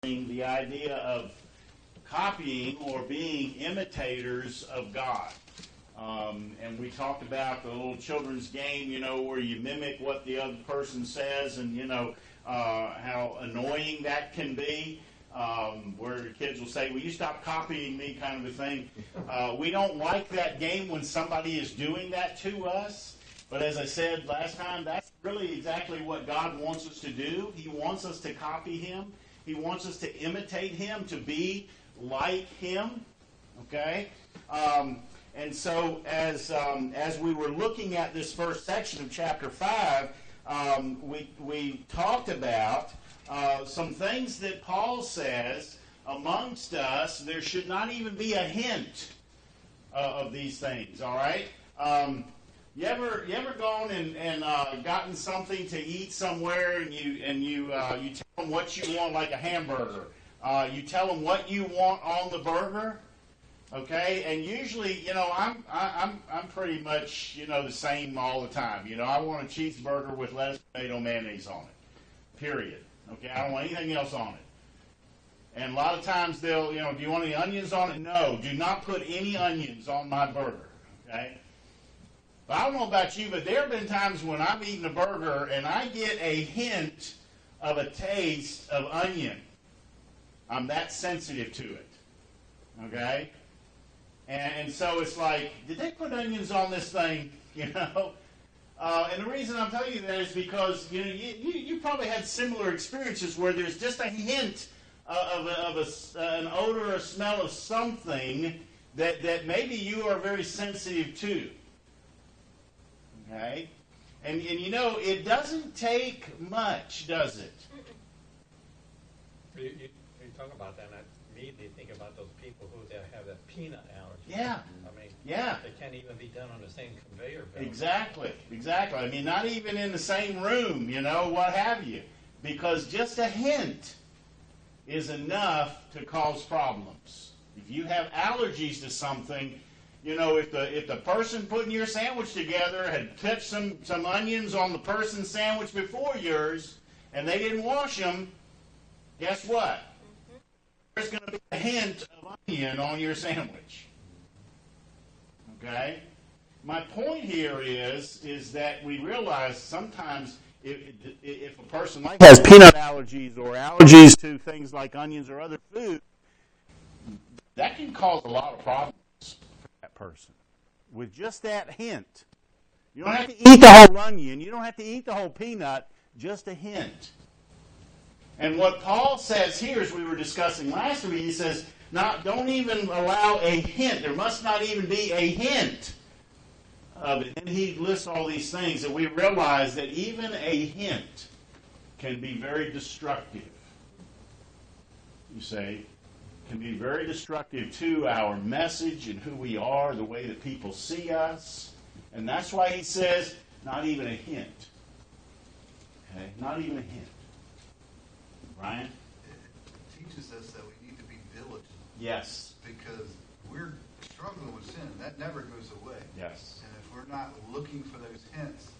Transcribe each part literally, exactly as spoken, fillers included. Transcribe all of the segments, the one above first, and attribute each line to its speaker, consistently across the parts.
Speaker 1: the idea of copying or being imitators of God. Um, and we talked about the little children's game, you know, where you mimic what the other person says, and, you know, uh, how annoying that can be, um, where the kids will say, will you stop copying me, kind of a thing. Uh, we don't like that game when somebody is doing that to us. But as I said last time, that's really exactly what God wants us to do. He wants us to copy Him. He wants us to imitate Him, to be like Him. Okay? Um, and so as um, as we were looking at this first section of chapter five, um, we, we talked about uh, some things that Paul says amongst us. There should not even be a hint uh, of these things, all right? Um You ever you ever gone and, and uh, gotten something to eat somewhere, and you and you uh, you tell them what you want, like a hamburger. Uh, you tell them what you want on the burger, okay? And usually, you know, I'm I, I'm I'm pretty much you know the same all the time. You know, I want a cheeseburger with lettuce, tomato, mayonnaise on it. Period. Okay, I don't want anything else on it. And a lot of times they'll, you know, do you want any onions on it? No, do not put any onions on my burger. Okay. I don't know about you, but there have been times when I've eaten a burger and I get a hint of a taste of onion. I'm that sensitive to it. Okay? And, and so it's like, did they put onions on this thing? You know? Uh, and the reason I'm telling you that is because you know you, you, you probably had similar experiences where there's just a hint of, a, of a, uh, an odor or smell of something that, that maybe you are very sensitive to. Okay? And, and you know, it doesn't take much, does it?
Speaker 2: You, you, you talk about that, and I immediately think about those people who they have that peanut allergy.
Speaker 1: Yeah.
Speaker 2: I mean,
Speaker 1: yeah.
Speaker 2: They can't even be done on the same conveyor belt.
Speaker 1: Exactly. Exactly. I mean, not even in the same room, you know, what have you. Because just a hint is enough to cause problems. If you have allergies to something, you know, if the if the person putting your sandwich together had touched some, some onions on the person's sandwich before yours, and they didn't wash them, guess what? Mm-hmm. There's going to be a hint of onion on your sandwich. Okay? My point here is, is that we realize sometimes if, if a person like has peanut allergies or allergies to things like onions or other food, that can cause a lot of problems. Person with just that hint. You don't have to eat the whole onion. You don't have to eat the whole peanut. Just a hint. And what Paul says here, as we were discussing last week, he says, not, don't even allow a hint. There must not even be a hint of it. And he lists all these things, and we realize that even a hint can be very destructive. You say, can be very destructive to our message and who we are, the way that people see us. And that's why he says, not even a hint. Okay? Not even a hint. Brian?
Speaker 3: It teaches us that we need to be diligent.
Speaker 1: Yes.
Speaker 3: Because we're struggling with sin. That never goes away.
Speaker 1: Yes.
Speaker 3: And if we're not looking for those hints,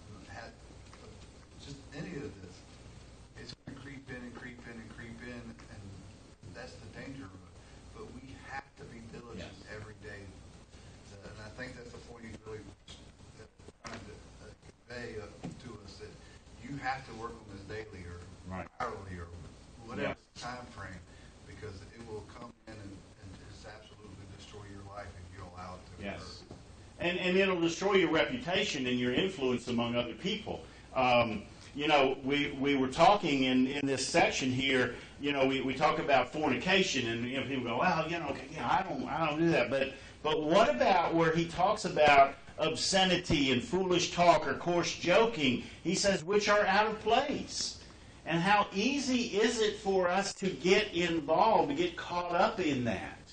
Speaker 3: just any of this, it's going to creep in and creep in and creep in, and that's the danger of it. But we have to be diligent yes. every day. And I think that's the point he's really trying to convey to us, that you have to work on this daily or right. hourly or whatever yes. time frame, because it will come in and, and just absolutely destroy your life if you allow it to
Speaker 1: yes.
Speaker 3: occur.
Speaker 1: And, and it'll destroy your reputation and your influence among other people. Um, You know, we, we were talking in, in this section here, you know, we, we talk about fornication, and you know, people go, well, you know, okay, yeah, I don't I don't do that. But but what about where he talks about obscenity and foolish talk or coarse joking? He says, which are out of place. And how easy is it for us to get involved, to get caught up in that?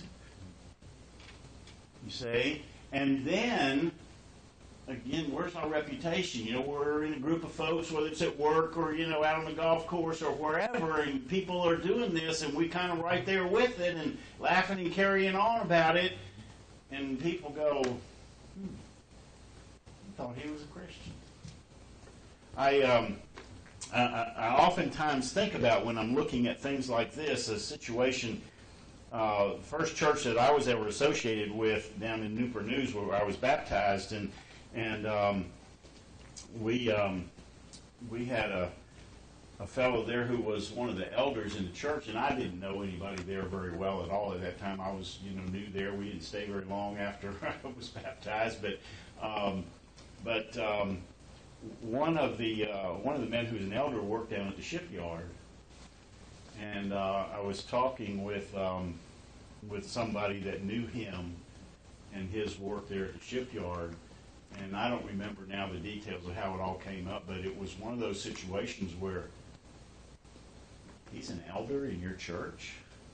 Speaker 1: You see? And then again, where's our reputation? You know, we're in a group of folks, whether it's at work or, you know, out on the golf course or wherever, and people are doing this, and we kind of right there with it and laughing and carrying on about it, and people go, hmm, I thought he was a Christian. I, um, I, I, I oftentimes think about when I'm looking at things like this, a situation. Uh, first church that I was ever associated with down in Newport News, where I was baptized, and and um, we um, we had a a fellow there who was one of the elders in the church, and I didn't know anybody there very well at all at that time. I was, you know, new there. We didn't stay very long after I was baptized, but um, but um, one of the uh, one of the men who was an elder worked down at the shipyard, and uh, I was talking with um, with somebody that knew him and his work there at the shipyard. And I don't remember now the details of how it all came up, but it was one of those situations where he's an elder in your church,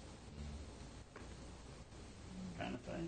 Speaker 1: kind of thing.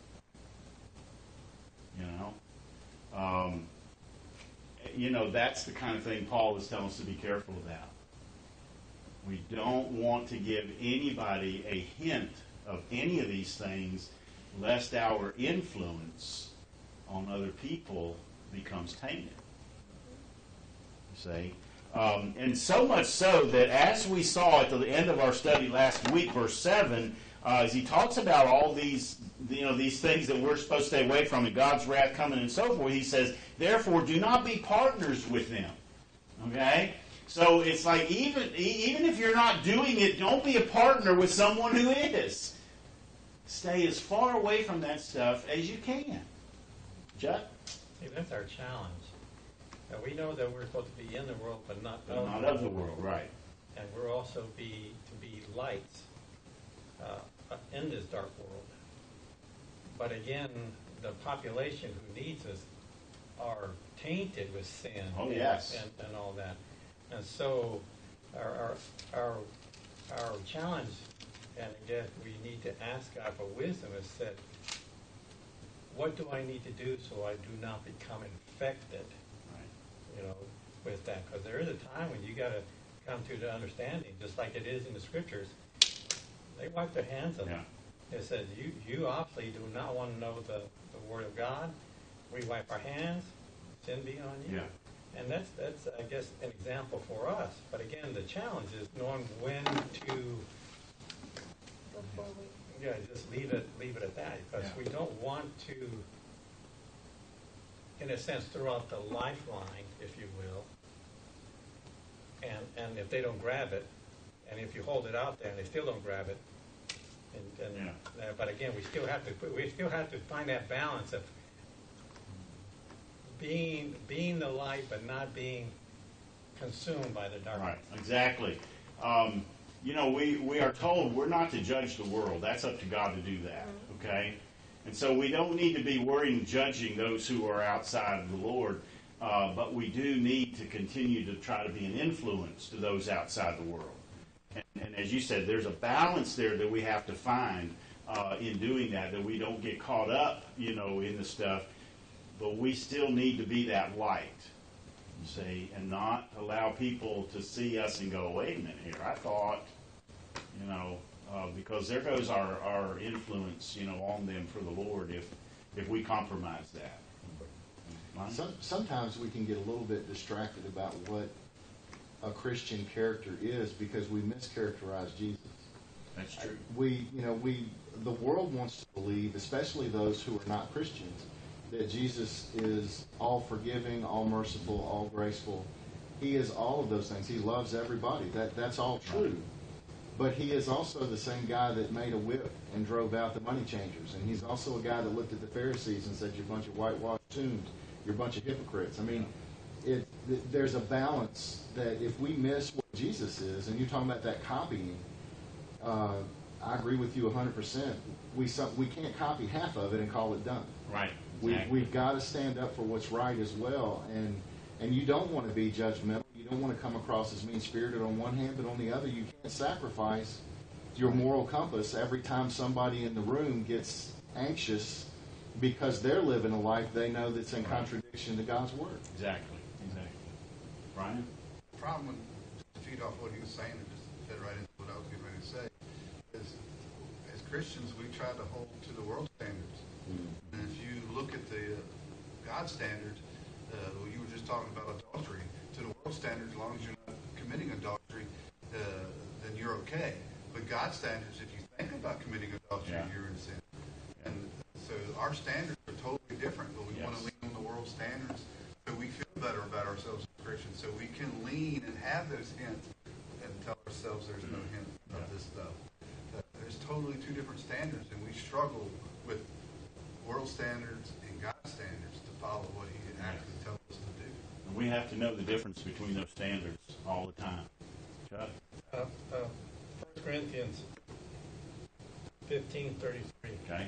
Speaker 1: You know, um, you know that's the kind of thing Paul is telling us to be careful about. We don't want to give anybody a hint of any of these things, lest our influence on other people becomes tainted. You see? Um, and so much so that as we saw at the end of our study last week, verse seven, uh, as he talks about all these, you know, these things that we're supposed to stay away from, and God's wrath coming and so forth, he says, therefore do not be partners with them. Okay? So it's like even, even if you're not doing it, don't be a partner with someone who is. Stay as far away from that stuff as you can. Chuck?
Speaker 2: See, that's our challenge. Now, we know that we're supposed to be in the world, but not
Speaker 1: But
Speaker 2: of,
Speaker 1: not of the world, right.
Speaker 2: And we're also be to be lights uh, in this dark world. But again, the population who needs us are tainted with sin.
Speaker 1: Oh, yes.
Speaker 2: and, and all that. And so our, our, our, our challenge, and again, we need to ask God for wisdom, is that what do I need to do so I do not become infected, right, you know, with that? Because there is a time when you got to come to the understanding, just like it is in the scriptures. They wipe their hands of
Speaker 1: yeah.
Speaker 2: it. It says, you, you obviously do not want to know the, the Word of God. We wipe our hands, sin be on you.
Speaker 1: Yeah.
Speaker 2: And that's, that's, I guess, an example for us. But again, the challenge is knowing when to,
Speaker 4: Before we,
Speaker 2: yeah, just leave it, leave it at that. Because
Speaker 1: Yeah.
Speaker 2: we don't want to, in a sense, throw out the lifeline, if you will. And, and if they don't grab it, and if you hold it out there and they still don't grab it, and, and
Speaker 1: Yeah.
Speaker 2: uh, but again, we still have to, we still have to find that balance of being being the light, but not being consumed by the darkness.
Speaker 1: Right, exactly. Um, you know, we, we are told we're not to judge the world. That's up to God to do that, okay? And so we don't need to be worried and judging those who are outside of the Lord, uh, but we do need to continue to try to be an influence to those outside the world. And, and as you said, there's a balance there that we have to find uh, in doing that, that we don't get caught up, you know, in the stuff, but we still need to be that light. See, and not allow people to see us and go, wait a minute here, I thought, you know, uh, because there goes our, our influence, you know, on them for the Lord if if we compromise that.
Speaker 5: Some, sometimes we can get a little bit distracted about what a Christian character is because we mischaracterize Jesus.
Speaker 1: That's true.
Speaker 5: We, you know, we the world wants to believe, especially those who are not Christians, that Jesus is all forgiving, all merciful, all graceful. He is all of those things. He loves everybody. That that's all true. But he is also the same guy that made a whip and drove out the money changers. And he's also a guy that looked at the Pharisees and said, you're a bunch of whitewashed tombs. You're a bunch of hypocrites. I mean, it, it, there's a balance that if we miss what Jesus is, and you're talking about that copying, uh, I agree with you one hundred percent. We, some, we can't copy half of it and call it done.
Speaker 1: Right.
Speaker 5: We,
Speaker 1: Exactly.
Speaker 5: we've got to stand up for what's right as well. And and you don't want to be judgmental. You don't want to come across as mean-spirited on one hand, but on the other, you can't sacrifice your moral compass every time somebody in the room gets anxious because they're living a life they know that's in contradiction to God's Word.
Speaker 1: Exactly. Exactly. Brian?
Speaker 3: The problem, with, to feed off what he was saying and just fit right into what I was getting ready to say, is as Christians, we try to hold to the world standards. Mm-hmm. And if you look at the uh, God standards, uh, well, you were just talking about adultery. To the world standards, as long as you're not committing adultery, uh, then you're okay. But God's standards, if you think about committing adultery,
Speaker 1: Yeah.
Speaker 3: you're in sin. And so our standards are totally different, but we
Speaker 1: Yes.
Speaker 3: want to lean on the world's standards so we feel better about ourselves as Christians, so we can lean and have those hints and tell ourselves there's no hint of
Speaker 1: Yeah.
Speaker 3: this stuff. That there's totally two different standards, and we struggle with world standards and God's standards to follow what He actually tells us to do.
Speaker 1: And we have to know the difference between those standards all the time. Chuck?
Speaker 2: Uh, uh, First Corinthians fifteen thirty-three.
Speaker 1: Okay.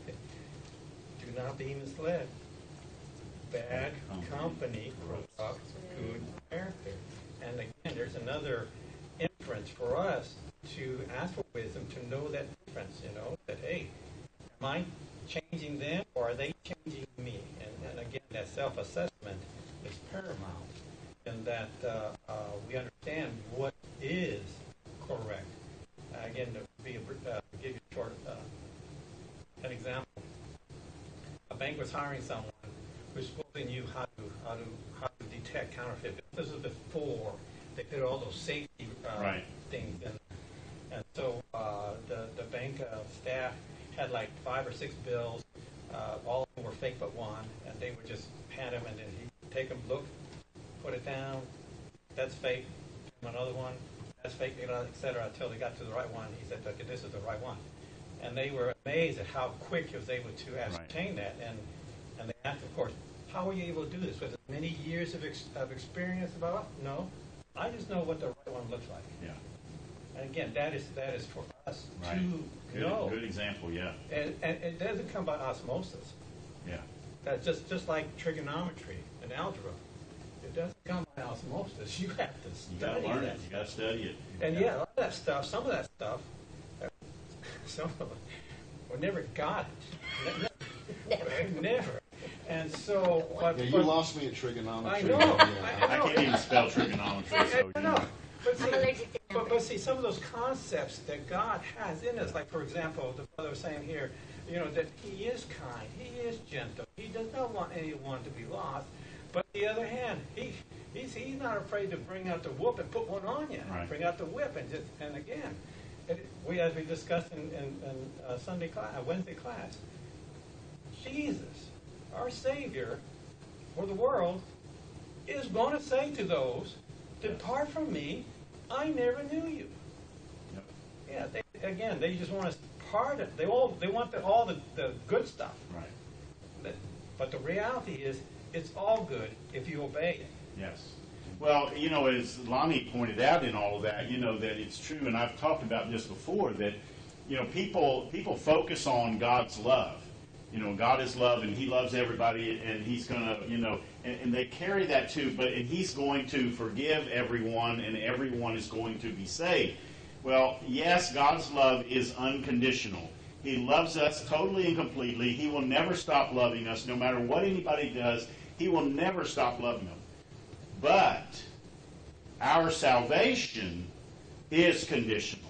Speaker 2: Do not be misled. Bad company corrupts good character. And again, there's another inference for us to ask for wisdom, to know that difference, you know, that, hey, am I changing them or are they changing me? And, and again, that self-assessment is paramount in that uh, uh, we understand what is correct. Uh, again, to be a, uh, give you a short uh, an example. A bank was hiring someone who supposedly knew how to how to how to detect counterfeit bills. This was before they put all those safety uh,
Speaker 1: Right.
Speaker 2: things in. And so uh, the the bank uh, staff had like five or six bills. Uh, all of them were fake but one, and they would just hand them, and then he'd take them, look, put it down. That's fake. Another one. That's fake, et cetera, until they got to the right one. He said, okay, this is the right one. And they were amazed at how quick he was able to ascertain that. And and they asked, of course, how were you able to do this? Was it many years of, ex- of experience about it? No. I just know what the right one looks like.
Speaker 1: Yeah.
Speaker 2: And again, that is that is for us
Speaker 1: Right.
Speaker 2: to
Speaker 1: Good,
Speaker 2: know.
Speaker 1: good example, yeah.
Speaker 2: And, and it doesn't come by osmosis.
Speaker 1: Yeah.
Speaker 2: That's just, just like trigonometry and algebra. It doesn't come by osmosis. You have to
Speaker 1: You got to
Speaker 2: study
Speaker 1: learn
Speaker 2: that.
Speaker 1: it. You got to study it.
Speaker 2: And yeah, a lot of that stuff, some of that stuff, uh, some of it, we never got it. Never. Never. And so, but,
Speaker 5: Yeah, you
Speaker 2: but
Speaker 5: lost me at trigonometry.
Speaker 2: I know.
Speaker 5: Yeah.
Speaker 2: I
Speaker 1: I
Speaker 2: know.
Speaker 1: can't even spell trigonometry,
Speaker 2: I,
Speaker 1: so
Speaker 2: I
Speaker 1: you
Speaker 2: know.
Speaker 1: know.
Speaker 2: But see,
Speaker 4: I'm allergic to
Speaker 2: but, but see, some of those concepts that God has in us, like for example, the brother was saying here, you know, that He is kind, He is gentle, He does not want anyone to be lost. But on the other hand, He He's, he's not afraid to bring out the whoop and put one on you.
Speaker 1: Right.
Speaker 2: Bring out the whip and just and again, it, we as we discussed in, in, in uh, Sunday class, uh, Wednesday class, Jesus, our Savior, for the world, is going to say to those, "Depart from me, I never knew you."
Speaker 1: Yep.
Speaker 2: Yeah. They, again, they just want us part of. They all they want the, all the, the good stuff.
Speaker 1: Right.
Speaker 2: But, but the reality is, it's all good if you obey it.
Speaker 1: Yes. Well, you know, as Lonnie pointed out in all of that, you know, that it's true, and I've talked about this before, that, you know, people people focus on God's love. You know, God is love, and He loves everybody, and He's going to, you know, and, and they carry that too, but and He's going to forgive everyone, and everyone is going to be saved. Well, yes, God's love is unconditional. He loves us totally and completely. He will never stop loving us, no matter what anybody does. He will never stop loving them. But our salvation is conditional.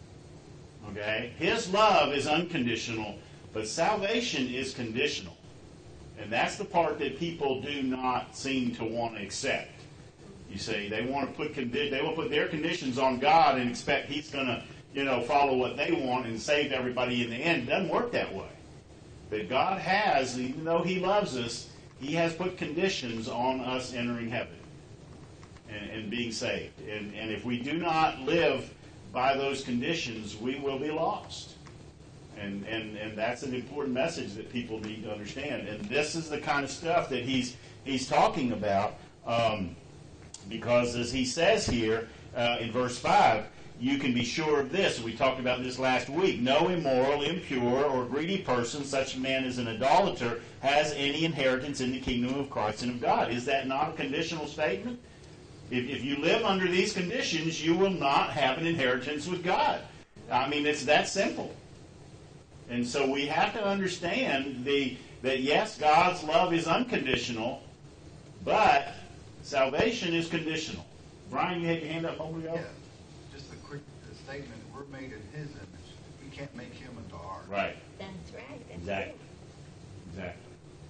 Speaker 1: Okay? His love is unconditional, but salvation is conditional. And that's the part that people do not seem to want to accept. You see, they want to put condi- they will put their conditions on God and expect He's going to, you know, follow what they want and save everybody in the end. It doesn't work that way. But God has, even though He loves us, He has put conditions on us entering heaven and, and being saved. And, and if we do not live by those conditions, we will be lost. And, and and that's an important message that people need to understand. And this is the kind of stuff that he's he's talking about, um, because as he says here uh, in verse five, you can be sure of this. We talked about this last week. No immoral, impure, or greedy person, such a man as an idolater, has any inheritance in the kingdom of Christ and of God. Is that not a conditional statement? If, if you live under these conditions, you will not have an inheritance with God. I mean, it's that simple. And so we have to understand the that, yes, God's love is unconditional, but salvation is conditional. Brian, you had your hand up over
Speaker 3: Yeah,
Speaker 1: ago?
Speaker 3: just a quick uh, statement. We're made in His image. We can't make Him into ours.
Speaker 1: Right.
Speaker 4: That's right. That's
Speaker 1: Exactly.
Speaker 4: true.
Speaker 1: Exactly.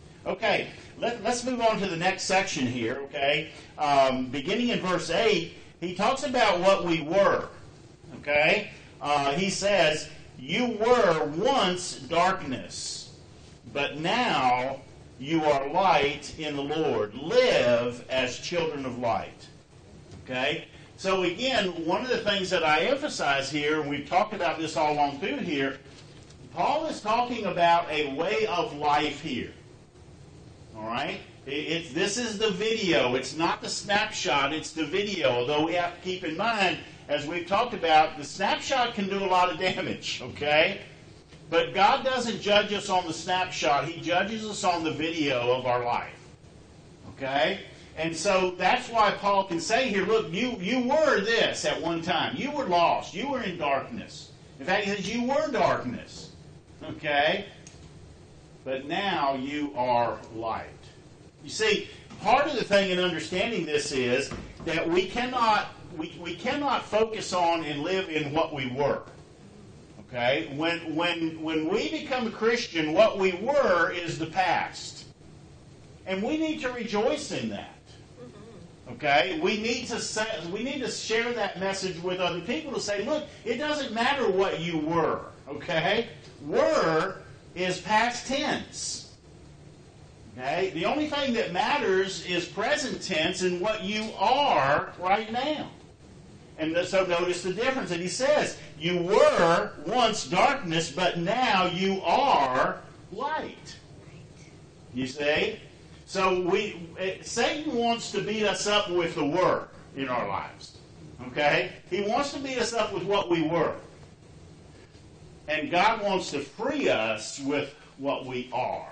Speaker 1: Okay, let, let's move on to the next section here, okay? Um, beginning in verse eight, he talks about what we were. Okay? Uh, he says, you were once darkness, but now you are light in the Lord. Live as children of light. Okay? So again, one of the things that I emphasize here, and we've talked about this all along through here, Paul is talking about a way of life here. All right? It's, this is the video. It's not the snapshot. It's the video. Although we have to keep in mind, as we've talked about, the snapshot can do a lot of damage. Okay? But God doesn't judge us on the snapshot. He judges us on the video of our life. Okay? And so that's why Paul can say here, look, you, you were this at one time. You were lost. You were in darkness. In fact, he says you were darkness. Okay? But now you are light. You see, part of the thing in understanding this is that we cannot we, we cannot focus on and live in what we were. Okay? When when when we become a Christian, what we were is the past. And we need to rejoice in that. Okay? We need to say, we need to share that message with other people to say, look, it doesn't matter what you were. Okay? Were is past tense. Okay? The only thing that matters is present tense and what you are right now. And so notice the difference. And he says, you were once darkness, but now you are light. You see? So we, Satan wants to beat us up with the were in our lives. Okay? He wants to beat us up with what we were. And God wants to free us with what we are.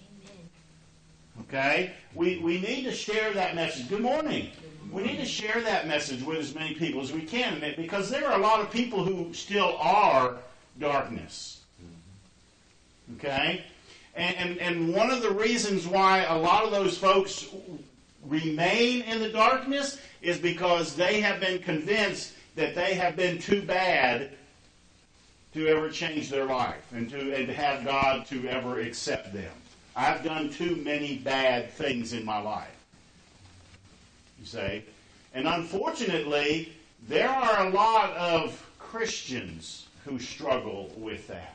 Speaker 1: Okay? We, we need to share that message. Good morning. We need to share that message with as many people as we can, because there are a lot of people who still are darkness. Okay? And, and, and one of the reasons why a lot of those folks remain in the darkness is because they have been convinced that they have been too bad to ever change their life and to, and to have God to ever accept them. I've done too many bad things in my life. You see? And unfortunately, there are a lot of Christians who struggle with that.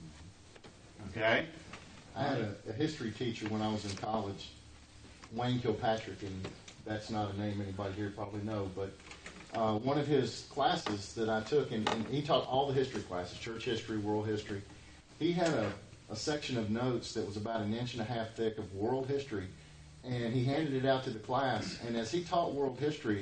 Speaker 1: Okay?
Speaker 5: I had a, a history teacher when I was in college, Wayne Kilpatrick, and that's not a name anybody here probably know, but uh, one of his classes that I took, and, and he taught all the history classes, church history, world history. He had a, a section of notes that was about an inch and a half thick of world history, and he handed it out to the class, and as he taught world history,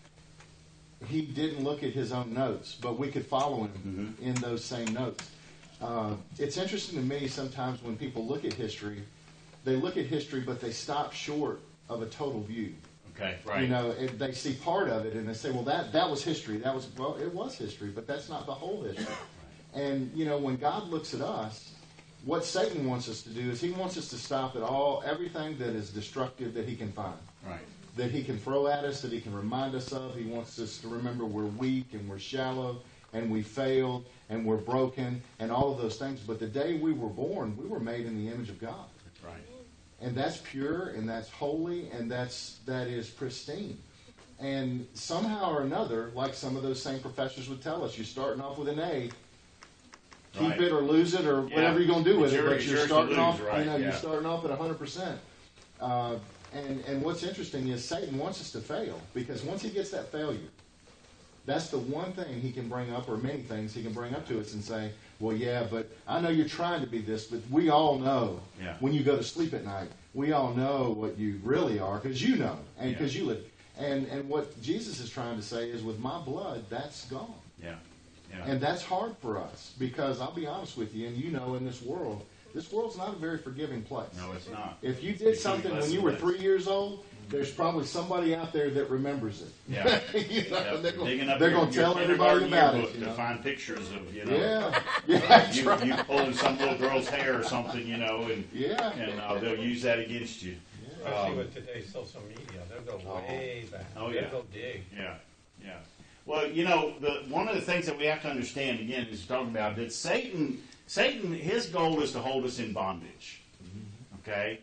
Speaker 5: he didn't look at his own notes, but we could follow him mm-hmm. in those same notes. Uh, it's interesting to me sometimes when people look at history, they look at history, but they stop short of a total view.
Speaker 1: Okay, right.
Speaker 5: You know, it, they see part of it and they say, well, that, that was history. That was, well, it was history, but that's not the whole history. And, you know, when God looks at us, what Satan wants us to do is he wants us to stop at all, everything that is destructive that he can find.
Speaker 1: Right.
Speaker 5: That he can throw at us, that he can remind us of. He wants us to remember we're weak and we're shallow and we failed and we're broken and all of those things. But the day we were born, we were made in the image of God.
Speaker 1: That's right.
Speaker 5: And that's pure and that's holy and that's that is pristine. And somehow or another, like some of those same professors would tell us, you're starting off with an A, keep
Speaker 1: right.
Speaker 5: it or lose it or
Speaker 1: yeah.
Speaker 5: whatever you're going to do with
Speaker 1: it's
Speaker 5: it,
Speaker 1: your,
Speaker 5: but you're starting
Speaker 1: lose,
Speaker 5: off,
Speaker 1: right.
Speaker 5: you know,
Speaker 1: yeah.
Speaker 5: you're starting off at one hundred percent. Uh, and, and what's interesting is Satan wants us to fail, because once he gets that failure, that's the one thing he can bring up, or many things he can bring up to us and say, well, yeah, but I know you're trying to be this, but we all know
Speaker 1: yeah.
Speaker 5: when you go to sleep at night, we all know what you really are, because you know, and because yeah. you live. And, and what Jesus is trying to say is, with my blood, that's gone.
Speaker 1: Yeah. Yeah.
Speaker 5: And that's hard for us, because I'll be honest with you, and you know, in this world, this world's not a very forgiving place.
Speaker 1: No, it's not.
Speaker 5: If you did something when you were three years old, there's probably somebody out there that remembers it.
Speaker 1: Yeah.
Speaker 5: you know,
Speaker 1: yeah.
Speaker 5: They're going
Speaker 1: your,
Speaker 5: to tell everybody about it.
Speaker 1: You
Speaker 5: know?
Speaker 1: To find pictures of, you know.
Speaker 5: Yeah. yeah that's
Speaker 1: you,
Speaker 5: right.
Speaker 1: you pulling some little girl's hair or something, you know, and
Speaker 5: yeah.
Speaker 1: and uh, they'll use that against you.
Speaker 2: Yeah. Especially um, with today's social media. They'll go way back.
Speaker 1: Oh, yeah.
Speaker 2: They'll go dig.
Speaker 1: Yeah. Yeah. Well, you know, the, one of the things that we have to understand, again, is talking about that Satan, Satan, his goal is to hold us in bondage. Okay?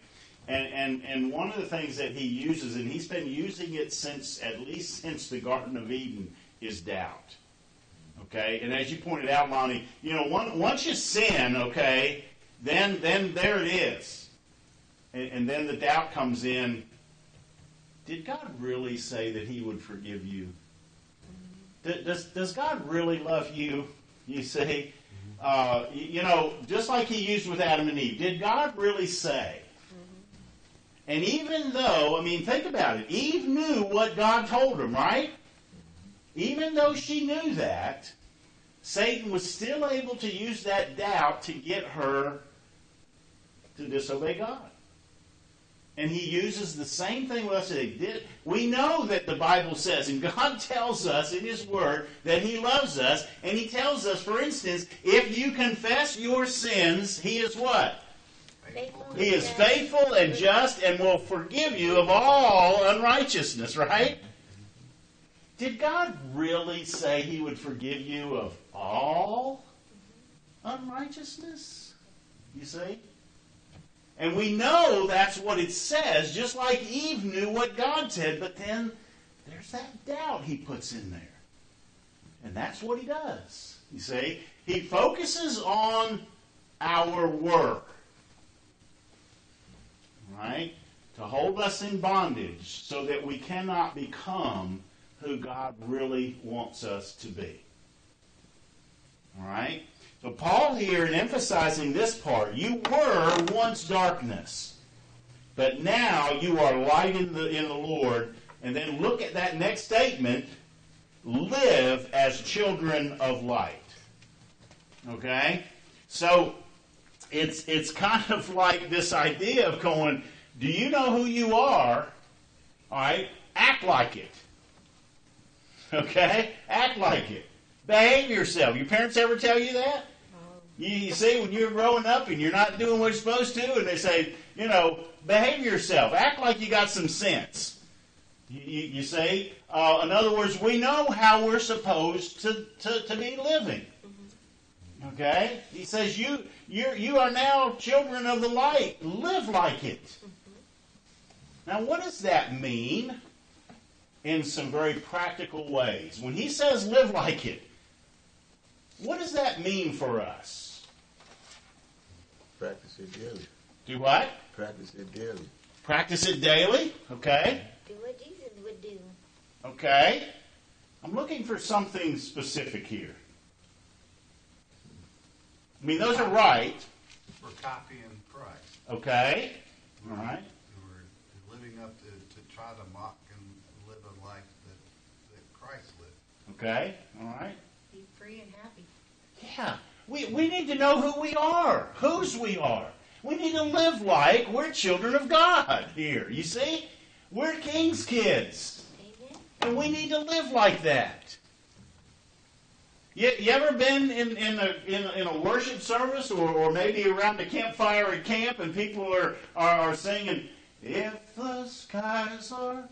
Speaker 1: And, and, and one of the things that he uses, and he's been using it since, at least since the Garden of Eden, is doubt. Okay? And as you pointed out, Lonnie, you know, one, once you sin, okay, then, then there it is. And, and then the doubt comes in. Did God really say that he would forgive you? Does, does God really love you? You see? Uh, you know, just like he used with Adam and Eve. Did God really say? And even though, I mean, think about it. Eve knew what God told him, right? Even though she knew that, Satan was still able to use that doubt to get her to disobey God. And he uses the same thing with us that he did. We know that the Bible says, and God tells us in his word that he loves us. And he tells us, for instance, if you confess your sins, he is what?
Speaker 4: Faithful
Speaker 1: He is
Speaker 4: and
Speaker 1: faithful and just and will forgive you of all unrighteousness, right? Did God really say he would forgive you of all unrighteousness? You see? And we know that's what it says, just like Eve knew what God said, but then there's that doubt he puts in there. And that's what he does. You see? He focuses on our work. Right? To hold us in bondage so that we cannot become who God really wants us to be. All right? So Paul here, in emphasizing this part, you were once darkness, but now you are light in the, in the Lord. And then look at that next statement, live as children of light. Okay? So it's it's kind of like this idea of going, do you know who you are? All right? Act like it. Okay? Act like it. Behave yourself. Your parents ever tell you that? You, you see, when you're growing up and you're not doing what you're supposed to, and they say, you know, behave yourself. Act like you got some sense. You, you, you see? Uh, in other words, we know how we're supposed to, to, to be living. Okay? He says, you, you're, you are now children of the light. Live like it. Now, what does that mean in some very practical ways? When he says live like it, what does that mean for us?
Speaker 6: Practice it daily.
Speaker 1: Do what?
Speaker 6: Practice it daily.
Speaker 1: Practice it daily. Okay.
Speaker 4: do what Jesus would do.
Speaker 1: Okay. I'm looking for something specific here. I mean, those are right.
Speaker 3: We're copying Christ.
Speaker 1: Okay. All right.
Speaker 3: We're living up to, to try to mock and live a life that, that Christ lived.
Speaker 1: Okay. All right.
Speaker 7: Be free and happy.
Speaker 1: Yeah. We, we need to know who we are, whose we are. We need to live like we're children of God here. You see? We're King's kids.
Speaker 4: Amen.
Speaker 1: And we need to live like that. You, you ever been in, in, a, in, a, in a worship service or, or maybe around a campfire at camp and people are, are, are singing, if the skies are...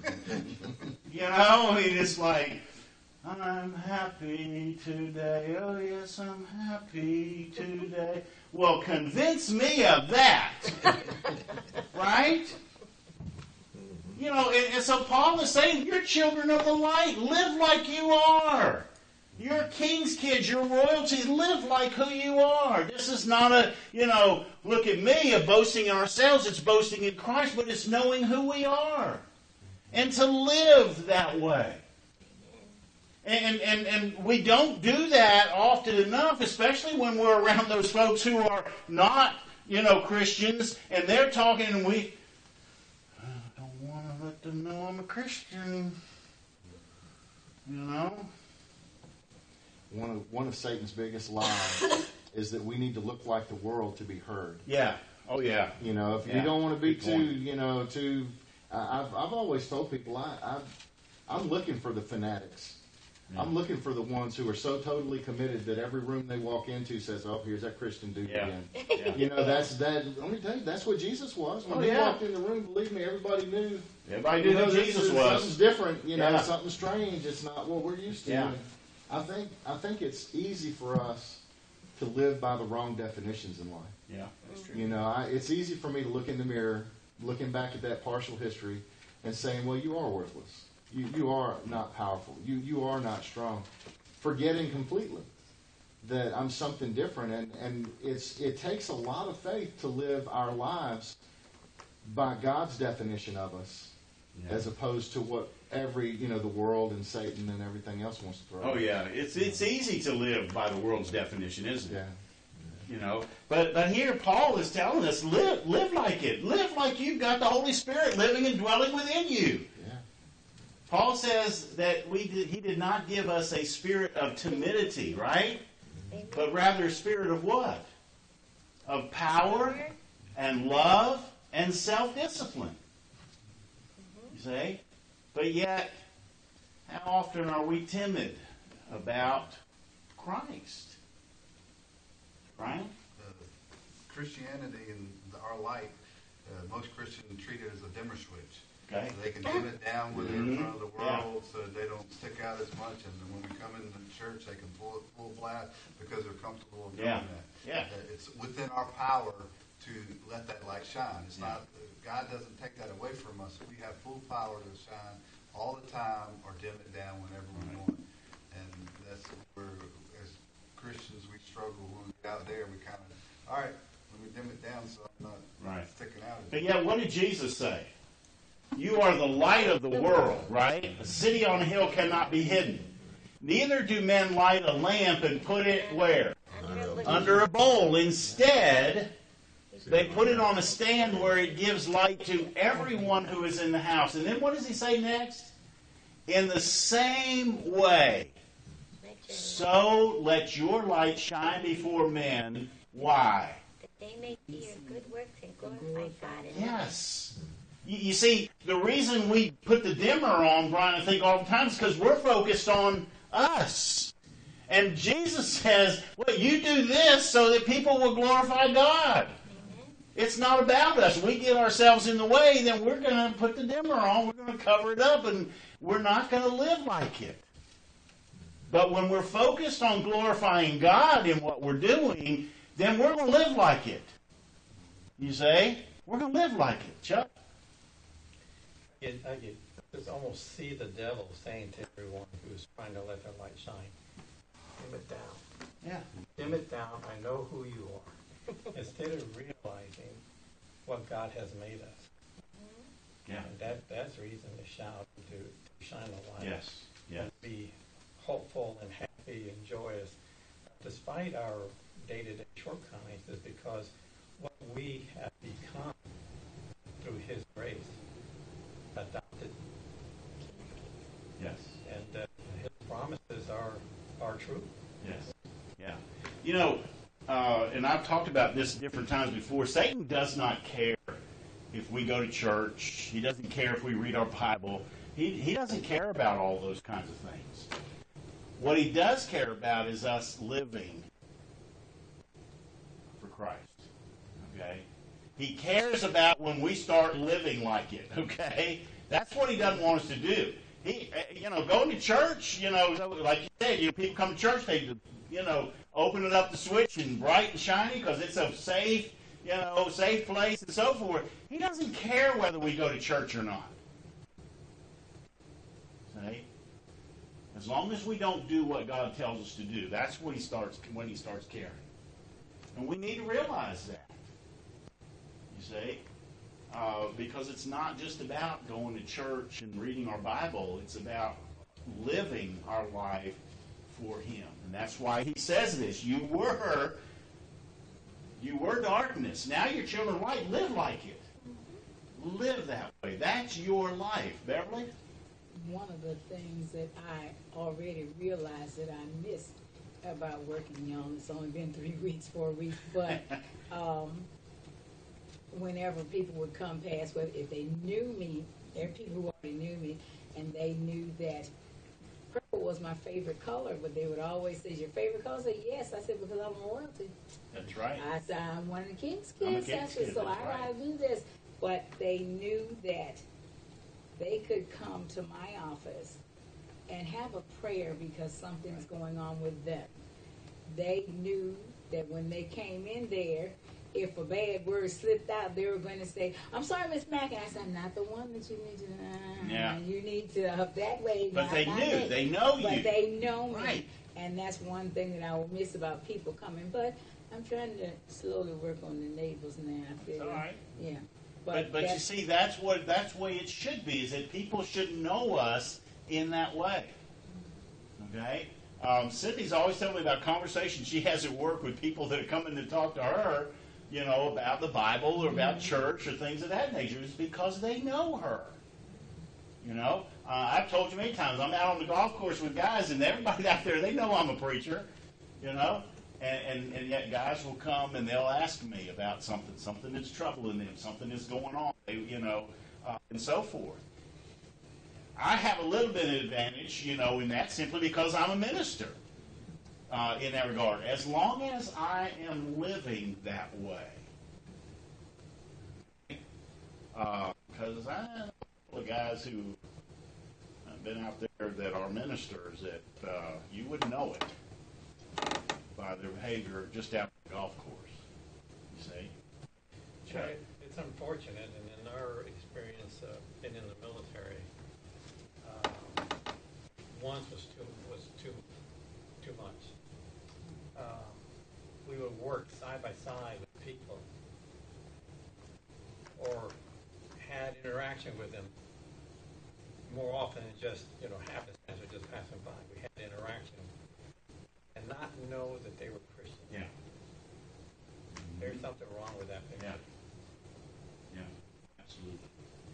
Speaker 1: you know, I mean, it's like, I'm happy today. Oh, yes, I'm happy today. Well, convince me of that. Right? You know, and, and so Paul is saying, you're children of the light. Live like you are. You're King's kids. You're royalty. Live like who you are. This is not a, you know, look at me, a boasting in ourselves. It's boasting in Christ, but it's knowing who we are. And to live that way. And, and, and we don't do that often enough, especially when we're around those folks who are not, you know, Christians, and they're talking, and we, I don't want to let them know I'm a Christian. You know?
Speaker 5: One of one of Satan's biggest lies is that we need to look like the world to be heard.
Speaker 1: Yeah. Oh, yeah.
Speaker 5: You know, if
Speaker 1: Yeah.
Speaker 5: you don't want to be
Speaker 1: Good
Speaker 5: too,
Speaker 1: point.
Speaker 5: you know, too. I I've I've always told people I I've, I'm looking for the fanatics.
Speaker 1: Yeah.
Speaker 5: I'm looking for the ones who are so totally committed that every room they walk into says, "Oh, here's that Christian dude
Speaker 1: Yeah.
Speaker 5: again."
Speaker 1: Yeah.
Speaker 5: You know, that's that. Let me tell you, that's what Jesus was. When
Speaker 1: Oh,
Speaker 5: he
Speaker 1: yeah.
Speaker 5: walked in the room, believe me, everybody knew.
Speaker 1: Everybody
Speaker 5: You
Speaker 1: knew
Speaker 5: know,
Speaker 1: who
Speaker 5: this
Speaker 1: Jesus
Speaker 5: is-
Speaker 1: was.
Speaker 5: Something's different. You know,
Speaker 1: Yeah.
Speaker 5: something strange. It's not what we're used to.
Speaker 1: Yeah.
Speaker 5: And I think I think it's easy for us to live by the wrong definitions in life.
Speaker 1: Yeah, that's true.
Speaker 5: You know, I, it's easy for me to look in the mirror looking back at that partial history and saying, well, you are worthless. You, you are not powerful. You, you are not strong. Forgetting completely that I'm something different. And, and it's it takes a lot of faith to live our lives by God's definition of us, yeah. as opposed to what every, you know, the world and Satan and everything else wants to throw.
Speaker 1: Oh, yeah. It's it's easy to live by the world's definition, isn't it?
Speaker 5: Yeah.
Speaker 1: You know, but but here Paul is telling us, live live like it. Live like you've got the Holy Spirit living and dwelling within you.
Speaker 5: Yeah.
Speaker 1: Paul says that we did, he did not give us a spirit of timidity, right?
Speaker 4: Amen.
Speaker 1: But rather a spirit of what? Of power and love and self-discipline. Mm-hmm. You see? But yet, how often are we timid about Christ? Right?
Speaker 3: Uh, Christianity and the, our light, uh, most Christians treat it as a dimmer switch.
Speaker 1: Okay.
Speaker 3: So they can dim it down when they're in front of the
Speaker 1: Yeah.
Speaker 3: world, so they don't stick out as much. And then when we come into the church, they can pull it full blast because they're comfortable doing
Speaker 1: Yeah.
Speaker 3: that.
Speaker 1: Yeah.
Speaker 3: Uh, It's within our power to let that light shine. It's not. God doesn't take that away from us. We have full power to shine all the time or dim it down whenever we want. And that's where, as Christians, we struggle when we get out there. We kind of, all right, let me dim it down so I'm not
Speaker 1: Right.
Speaker 3: sticking out.
Speaker 1: But yet, what did Jesus say? You are the light of the world, right? A city on a hill cannot be hidden. Neither do men light a lamp and put it where?
Speaker 4: Under,
Speaker 1: Under a bowl. Instead, they put it on a stand where it gives light to everyone who is in the house. And then what does he say next? In the same way, so let your light shine before men. Why?
Speaker 4: that they may see your good works and glorify God in
Speaker 1: Yes. You, you see, the reason we put the dimmer on, Brian, I think all the time is because we're focused on us. And Jesus says, well, you do this so that people will glorify God.
Speaker 4: Amen.
Speaker 1: It's not about us. We get ourselves in the way, then we're going to put the dimmer on, we're going to cover it up, and we're not going to live like it. But when we're focused on glorifying God in what we're doing, then we're going to live like it. You say? We're going to live like it, Chuck.
Speaker 2: I get, I get, just almost see the devil saying to everyone who's trying to let their light shine, dim it down.
Speaker 1: Yeah.
Speaker 2: Dim it down. I know who you are. Instead of realizing what God has made us.
Speaker 1: Yeah.
Speaker 2: And that, that's reason to shout, to, to shine a light.
Speaker 1: Yes. Yes.
Speaker 2: And be hopeful and happy and joyous despite our day-to-day shortcomings, is because what we have become through His grace, adopted,
Speaker 1: Yes.
Speaker 2: and uh, His promises are are true.
Speaker 1: Yes. Yeah. You know, uh, and I've talked about this different times before. Satan does not care if we go to church. He doesn't care if we read our Bible. He he doesn't care about all those kinds of things. What he does care about is us living for Christ. Okay? He cares about when we start living like it. Okay? That's what he doesn't want us to do. He, you know, going to church, you know, like you said, you know, people come to church, they, you know, open it up the switch and bright and shiny because it's a safe, you know, safe place and so forth. He doesn't care whether we go to church or not. See? As long as we don't do what God tells us to do, that's when he starts when he starts caring. And we need to realize that. You see? Uh, because it's not just about going to church and reading our Bible. It's about living our life for Him. And that's why he says this. You were, you were darkness. Now you're children of light. Live like it. Live that way. That's your life. Beverly?
Speaker 6: One of the things that I already realized that I missed about working young, it's only been three weeks, four weeks, but um, whenever people would come past, whether if they knew me, there are people who already knew me, and they knew that purple was my favorite color, but they would always say, "Is your favorite color?" I said, "Yes." I said, "Because I'm royalty."
Speaker 1: That's right.
Speaker 6: I said, "I'm one of the king's
Speaker 1: I'm a
Speaker 6: kids."
Speaker 1: king's
Speaker 6: I said,
Speaker 1: kid,
Speaker 6: "So
Speaker 1: that's
Speaker 6: I
Speaker 1: right.
Speaker 6: gotta do this." But they knew that they could come to my office and have a prayer because something's going on with them. They knew that when they came in there, if a bad word slipped out, they were going to say, "I'm sorry, Miss Mack." And I said, "I'm not the one that you need to. Uh,
Speaker 1: Yeah.
Speaker 6: You need to up that way."
Speaker 1: But
Speaker 6: not-
Speaker 1: they
Speaker 6: not
Speaker 1: knew.
Speaker 6: me."
Speaker 1: They know
Speaker 6: But
Speaker 1: you.
Speaker 6: they know me,
Speaker 1: Right.
Speaker 6: and that's one thing that I will miss about people coming. But I'm trying to slowly work on the neighbors now. I feel.
Speaker 1: It's all right.
Speaker 6: Yeah.
Speaker 1: But but you
Speaker 6: that's-
Speaker 1: see, that's what that's the way it should be. Is that people should know us in that way. Okay. Um, Sydney's always telling me about conversations she has at work with people that are coming to talk to her, you know, about the Bible or about church or things of that nature. It's because they know her. You know, uh, I've told you many times, I'm out on the golf course with guys, and everybody out there, they know I'm a preacher. You know, and, and, and yet guys will come and they'll ask me about something, something that's troubling them, something that's going on, they, you know, uh, and so forth. I have a little bit of advantage, you know, in that simply because I'm a minister uh, in that regard. As long as I am living that way. Because uh, I know a couple of guys who have been out there that are ministers that uh, you wouldn't know it by their behavior just out on the golf course, you see.
Speaker 2: Yeah, it- It's unfortunate, and in our experience, uh, been in the military, um, once was too, was too, too much. Um, We would work side by side with people, or had interaction with them more often than just, you know, happenstance or just passing by. We had interaction, and not know that they were Christians.
Speaker 1: Yeah.
Speaker 2: There's something wrong with that picture.
Speaker 1: Yeah. Yeah, absolutely.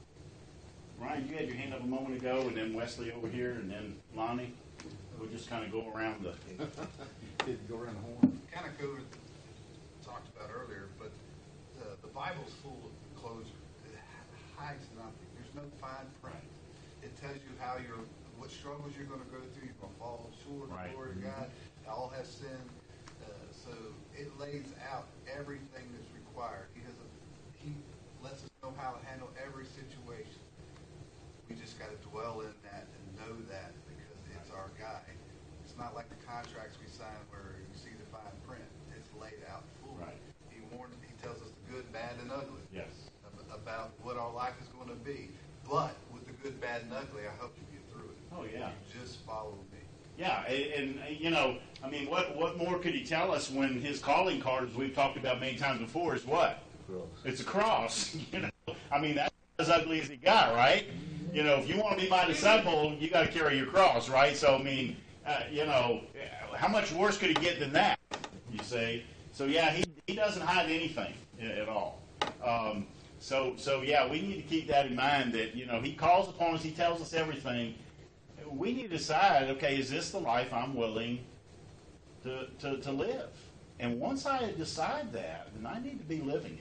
Speaker 1: Ryan, you had your hand up a moment ago, and then Wesley over here, and then Lonnie. We'll just kind of go around the.
Speaker 5: Did go around the horn.
Speaker 3: Kind of covered, talked about earlier, but the, the Bible's full of closure. It hides nothing. There's no fine print. It tells you how you're, what struggles you're going to go through. You're going to fall short of
Speaker 1: Right.
Speaker 3: the glory of God. All have sinned. Uh, so it lays out everything that's required. He has a, he lets us know how to handle every situation. We just got to dwell in that and know that because it's our guide. It's not like the contracts we sign where you see the fine print. It's laid out fully.
Speaker 1: Right. He
Speaker 3: He warned. He tells us the good, bad, and ugly.
Speaker 1: Yes.
Speaker 3: ab- About what our life is going to be. But with the good, bad, and ugly, I hope you get through it.
Speaker 1: Oh, yeah.
Speaker 3: You just follow me.
Speaker 1: Yeah, and, and you know, I mean, what what more could he tell us when his calling card, as we've talked about many times before, is what?
Speaker 7: Cross.
Speaker 1: It's a cross. You know, I mean, that's as ugly as he got, right? You know, if you want to be my disciple, you got to carry your cross, right? So, I mean, uh, you know, how much worse could he get than that? You see? So, yeah, he he doesn't hide anything at all. Um, so, so yeah, we need to keep that in mind. That you know, he calls upon us, he tells us everything. We need to decide, okay, is this the life I'm willing to, to, to live? And once I decide that, then I need to be living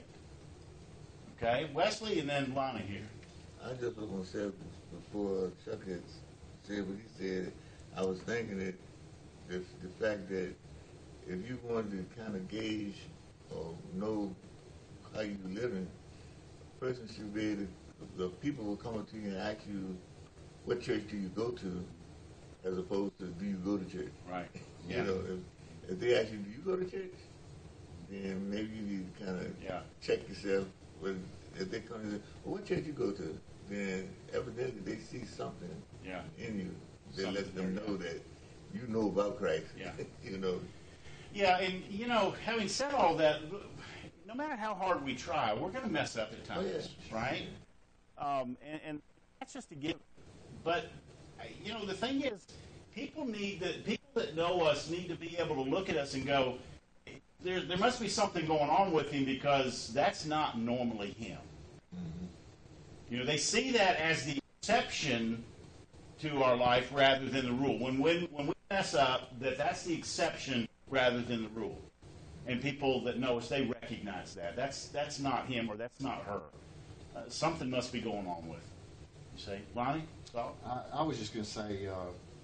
Speaker 1: it. Okay? Wesley and then Lonnie here.
Speaker 7: I just was going to say before Chuck had said what he said, I was thinking that the, the fact that if you wanted to kind of gauge or know how you living, a person should be able to, the people will come up to you and ask you, what church do you go to, as opposed to do you go to church?
Speaker 1: Right.
Speaker 7: You know, if, if they ask you, do you go to church? Then maybe you need to kind of
Speaker 1: Yeah.
Speaker 7: check yourself. With, if they come and say, well, what church you go to? Then evidently they see something
Speaker 1: Yeah.
Speaker 7: in you that
Speaker 1: Something
Speaker 7: lets them
Speaker 1: there,
Speaker 7: know that you know about Christ.
Speaker 1: Yeah.
Speaker 7: You know.
Speaker 1: Yeah, and, you know, having said all that, no matter how hard we try, we're going to mess up at times,
Speaker 7: Oh, yeah.
Speaker 1: right? Um, and, and that's just a given. But, you know, the thing is, people need that, people that know us need to be able to look at us and go, there, there must be something going on with him because that's not normally him.
Speaker 7: Mm-hmm.
Speaker 1: You know, they see that as the exception to our life rather than the rule. When, when, when we mess up, that that's the exception rather than the rule. And people that know us, they recognize that. That's, that's not him or that's not her. Uh, something must be going on with it. You say, Lonnie? Thought?
Speaker 5: I, I was just going to say, uh,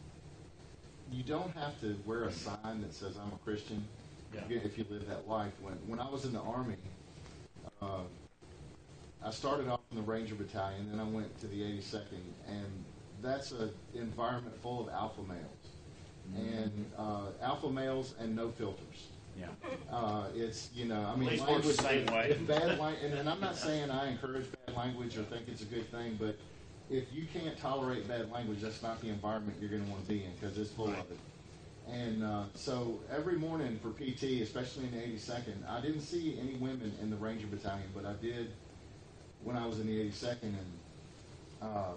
Speaker 5: you don't have to wear a sign that says I'm a Christian
Speaker 1: Yeah.
Speaker 5: if you live that life. When when I was in the Army, uh, I started off in the Ranger Battalion, then I went to the eighty-second, and that's an environment full of alpha males. And uh, alpha males and no filters.
Speaker 1: Yeah.
Speaker 5: Uh, it's, you know, I mean,
Speaker 1: Police work the same
Speaker 5: if,
Speaker 1: way.
Speaker 5: if bad lang- and, and I'm not saying I encourage bad language or think it's a good thing, but if you can't tolerate bad language, that's not the environment you're going to want to be in, because it's full
Speaker 1: Right.
Speaker 5: of it. And uh, so every morning for P T, especially in the eighty-second, I didn't see any women in the Ranger Battalion, but I did when I was in the eighty-second. And uh,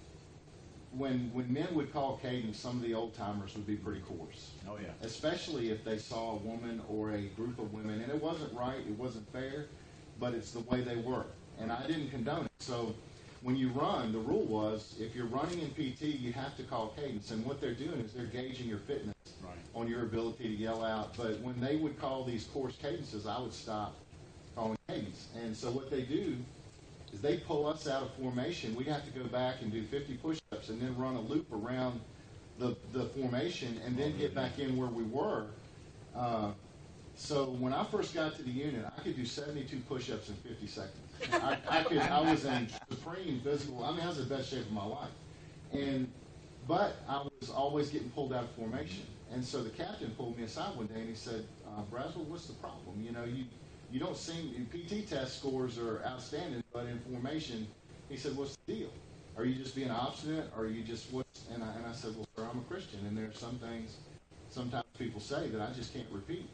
Speaker 5: when when men would call cadence, some of the old timers would be pretty coarse.
Speaker 1: Oh, yeah.
Speaker 5: Especially if they saw a woman or a group of women, and it wasn't right, it wasn't fair, but it's the way they were, and I didn't condone it. So when you run, the rule was if you're running in P T, you have to call cadence, and what they're doing is they're gauging your fitness
Speaker 1: Right.
Speaker 5: on your ability to yell out. But when they would call these coarse cadences, I would stop calling cadence. And so what they do is they pull us out of formation. We'd have to go back and do fifty push-ups and then run a loop around the, the formation and then get back in where we were. Uh, so when I first got to the unit, I could do seventy-two push-ups in fifty seconds. I, I could. I was in supreme physical. I mean, I was in the best shape of my life. And but I was always getting pulled out of formation. And so the captain pulled me aside one day and he said, uh, Braswell, what's the problem? You know, you, you don't seem, your P T test scores are outstanding, but in formation, he said, what's the deal? Are you just being obstinate? Or are you just, what's, and I, and I said, well, sir, I'm a Christian, and there are some things sometimes people say that I just can't repeat.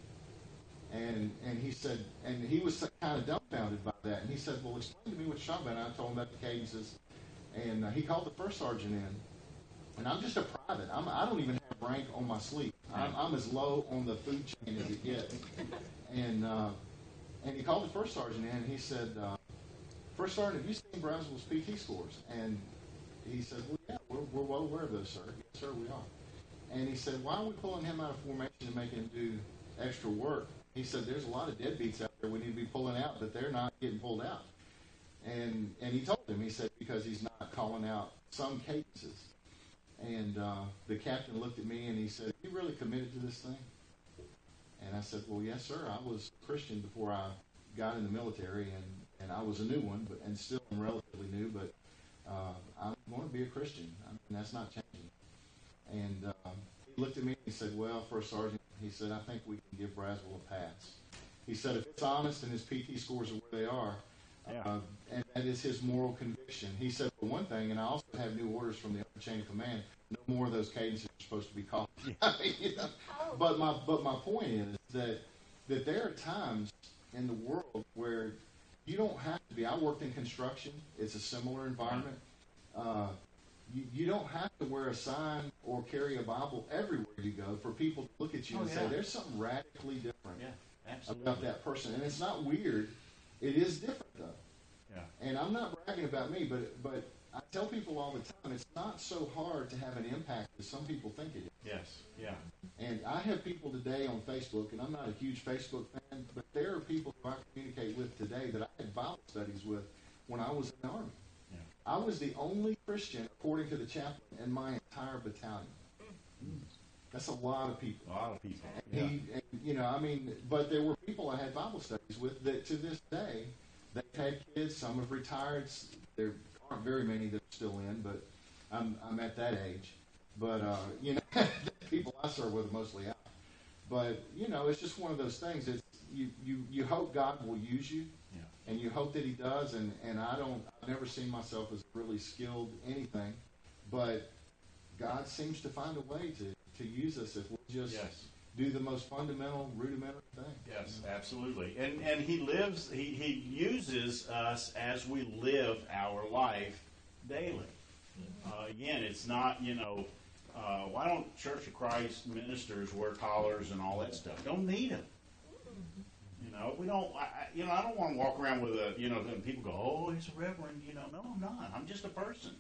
Speaker 5: And and he said, and he was kind of dumbfounded by that. And he said, well, explain to me what you're talking about. And I told him about the cadences. And uh, he called the first sergeant in. And I'm just a private. I'm, I don't even have rank on my sleeve. I'm, I'm as low on the food chain as it gets. And uh, and he called the first sergeant in, and he said, uh, First Sergeant, have you seen Braswell's P T scores? And he said, well, yeah, we're, we're well aware of those, sir. Yes, sir, we are. And he said, why are we pulling him out of formation and making him do extra work? He said, there's a lot of deadbeats out there we need to be pulling out, but they're not getting pulled out. And and he told him, he said, because he's not calling out some cadences. And uh, the captain looked at me and he said, you really committed to this thing? And I said, well, yes, sir. I was a Christian before I got in the military, and, and I was a new one, but and still I'm relatively new, but uh, I'm going to be a Christian. I mean, that's not changing. And um, he looked at me and he said, well, First Sergeant, he said, I think we can give Braswell a pass. He said, if it's honest and his P T scores are where they are,
Speaker 1: Yeah.
Speaker 5: uh, and that is his moral conviction. He said, for one thing, and I also have new orders from the upper chain of command, no more of those cadences are supposed to be called. I mean, you know, but my but my point is that that there are times in the world where you don't have to be. I worked in construction. It's a similar environment. Uh, you, you don't have to wear a sign or carry a Bible everywhere you go for people to look at you
Speaker 1: Oh,
Speaker 5: and
Speaker 1: yeah.
Speaker 5: say, there's something radically different
Speaker 1: Yeah, absolutely.
Speaker 5: about that person. And it's not weird. It is different, though.
Speaker 1: Yeah.
Speaker 5: And I'm not bragging about me, but but I tell people all the time, it's not so hard to have an impact as some people think it is.
Speaker 1: Yes, yeah.
Speaker 5: And I have people today on Facebook, and I'm not a huge Facebook fan, but there are people who I communicate with today that I had Bible studies with when I was in the Army.
Speaker 1: Yeah.
Speaker 5: I was the only Christian, according to the chaplain, in my entire battalion. That's a lot of people.
Speaker 1: A lot of people.
Speaker 5: And
Speaker 1: Yeah.
Speaker 5: he, and, you know, I mean, but there were people I had Bible studies with that to this day, they've had kids, some have retired. s- There aren't very many that are still in, but I'm, I'm at that age. But, uh, you know, the people I serve with are mostly out. But, you know, it's just one of those things. It's, you, you, you hope God will use you,
Speaker 1: Yeah.
Speaker 5: and you hope that he does. And, and I don't, I've never seen myself as really skilled anything, but God seems to find a way to, to use us if we'll just
Speaker 1: Yes.
Speaker 5: do the most fundamental, rudimentary thing.
Speaker 1: Yes, absolutely. And and he lives, he, he uses us as we live our life daily. Uh, again, it's not, you know, uh, why don't Church of Christ ministers wear collars and all that stuff? Don't need them. You know, we don't, I, I- you know, I don't want to walk around with a, you know, and people go, oh, he's a reverend. You know, no, I'm not. I'm just a person.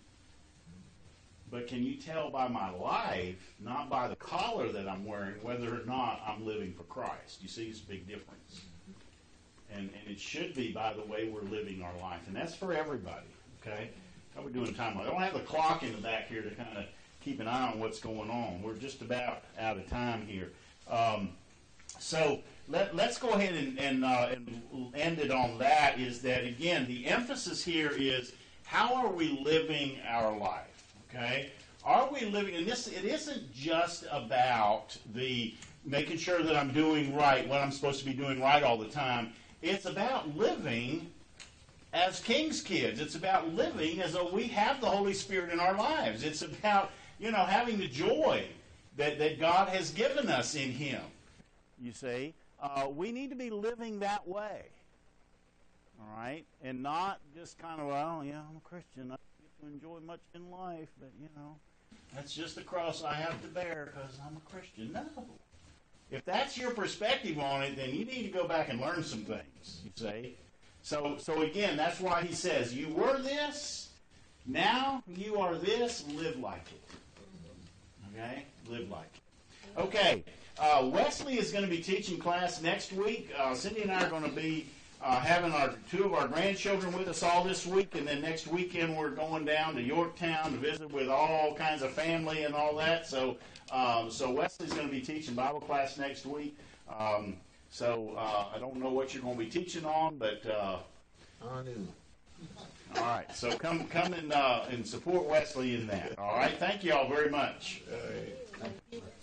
Speaker 1: But can you tell by my life, not by the collar that I'm wearing, whether or not I'm living for Christ? You see, it's a big difference. And and it should be by the way we're living our life. And that's for everybody, okay? How we doing time? I don't have the clock in the back here to kind of keep an eye on what's going on. We're just about out of time here. Um, so let, let's go ahead and, and, uh, and end it on that, is that, again, the emphasis here is how are we living our life? Okay, are we living? And this, it isn't just about the making sure that I'm doing right, what I'm supposed to be doing right all the time. It's about living as King's kids. It's about living as though we have the Holy Spirit in our lives. It's about, you know, having the joy that, that God has given us in Him. You see, uh, we need to be living that way. All right? And not just kind of, well, yeah, I'm a Christian. I don't get to enjoy much in life, but, you know, that's just the cross I have to bear because I'm a Christian. No. If that's your perspective on it, then you need to go back and learn some things, you see. So, so again, that's why he says, you were this, now you are this, live like it. Okay? Live like it. Okay, uh, Wesley is going to be teaching class next week. Uh, Cindy and I are going to be uh, having our two of our grandchildren with us all this week, and then next weekend we're going down to Yorktown to visit with all kinds of family and all that. So, um, so Wesley's going to be teaching Bible class next week. Um, so uh, I don't know what you're going to be teaching on, but uh,
Speaker 7: I do.
Speaker 1: all right. So come come and uh, and support Wesley in that. All right. Thank you all very much.
Speaker 7: All right.